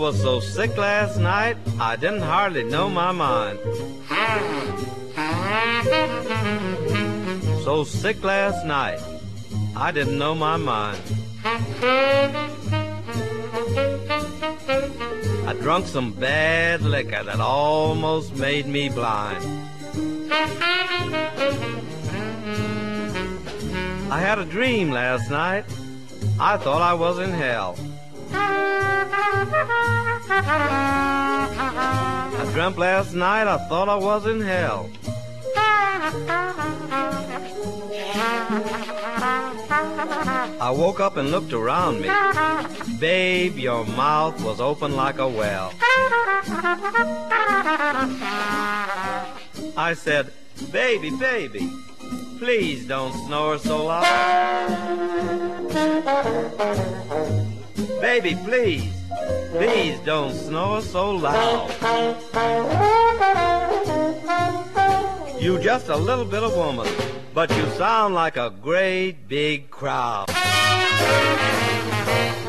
was so sick last night, I didn't hardly know my mind. So sick last night, I didn't know my mind. I drunk some bad liquor that almost made me blind. I had a dream last night. I thought I was in hell. I dreamt last night I thought I was in hell. I woke up and looked around me. Babe, your mouth was open like a well. I said, baby, baby, please don't snore so loud. Baby, please, please don't snore so loud. You just a little bit of woman, but you sound like a great big crowd.